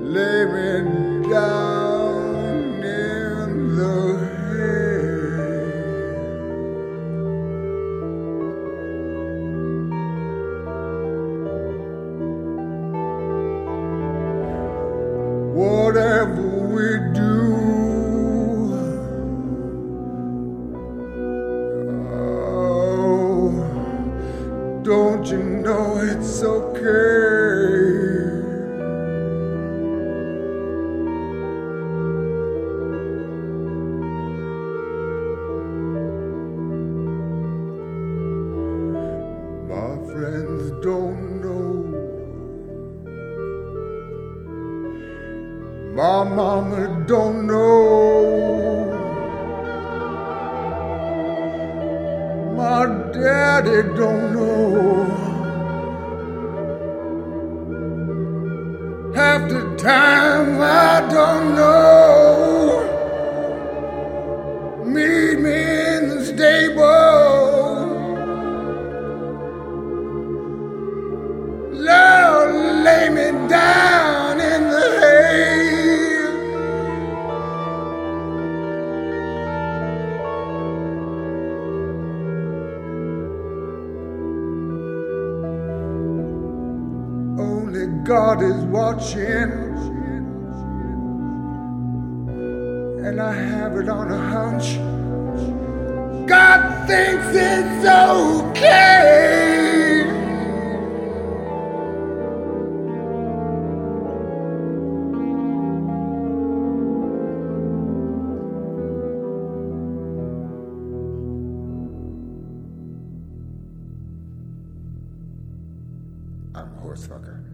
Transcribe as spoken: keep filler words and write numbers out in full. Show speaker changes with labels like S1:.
S1: lay me down in the hay. Whatever we do, oh, don't you know it's okay? My friends don't know, my mama don't know, my daddy don't know. Half the time I don't know. Meet me in the stable, Lord, lay me down in the hay. Only God is watching, and I have it on a hunch. God thinks it's okay. I'm a horse fucker.